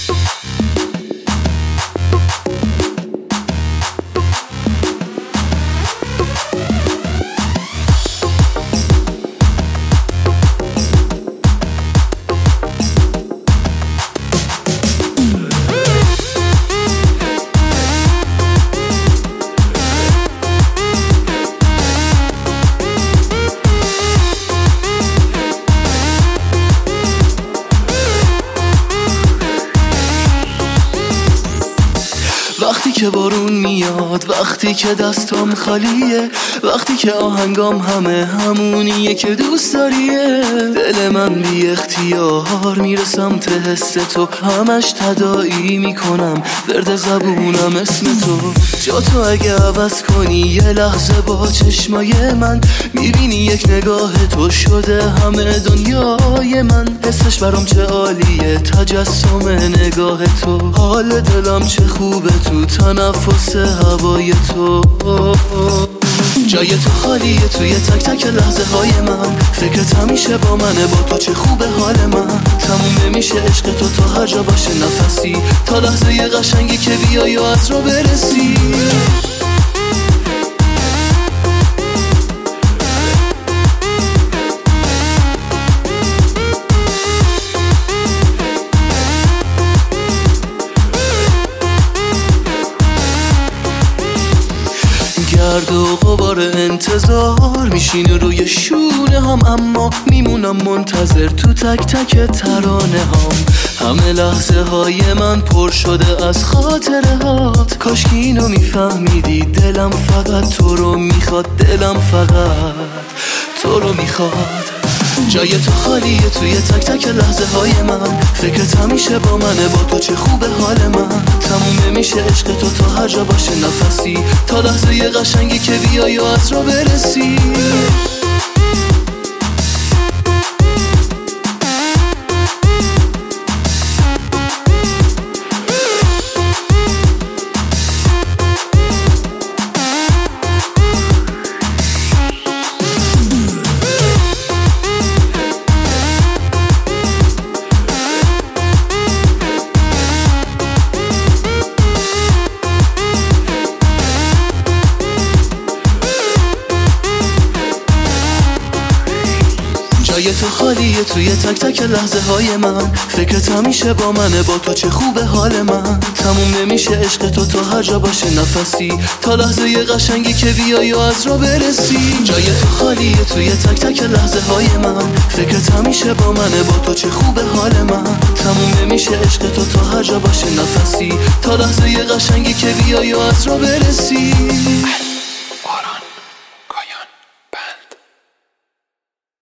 وقتی که بارون میاد، وقتی که دستام خالیه، وقتی که آهنگام همه همونیه که دوست داریه، دل من بی اختیار میره سمت حس تو، همش تداعی میکنم ورد زبونم اسم تو. جا تو اگه عوض کنی یه لحظه با چشمای من، میبینی یک نگاه تو شده همه دنیای من. حسش برام چه عالیه تجسم نگاه تو، حال دلم چه خوبه تو تنفس هوای تو. جای تو خالیه توی تک تک لحظه های من، فکرت همیشه با منه، با تو چه خوبه حال من. تموم نمیشه عشق تو تا هر جا باشه نفسی، تا لحظه ی قشنگی که بیای و از را برسی. گرد و غبار انتظار میشینه روی شونه هم، اما میمونم منتظر تو تک تک ترانه هم. همه لحظه های من پر شده از خاطره هات، کاش که اینو میفهمیدی دلم فقط تو رو میخواد، دلم فقط تو رو میخواد. جای تو خالیه توی تک تک لحظه های من، فکرت همیشه با منه، با تو چه خوبه حال من. تموم نمیشه عشق تو تا هر جا باشه نفسی، تا لحظه ی قشنگی که بیای و از را برسی. جای تو خالیه توی تک تک لحظه های من، فکرت همیشه با منه، با تو چه خوبه حال من. تموم نمیشه عشق تو تا هر جا باشه نفسی، تا لحظه ی قشنگی که بیای و از را برسی. جای تو خالیه توی تک تک لحظه های من، فکرت همیشه با منه، با تو چه خوبه حال من. تموم نمیشه عشق تو تا هر جا باشه نفسی، تا لحظه ی قشنگی که بیای و از را برسی.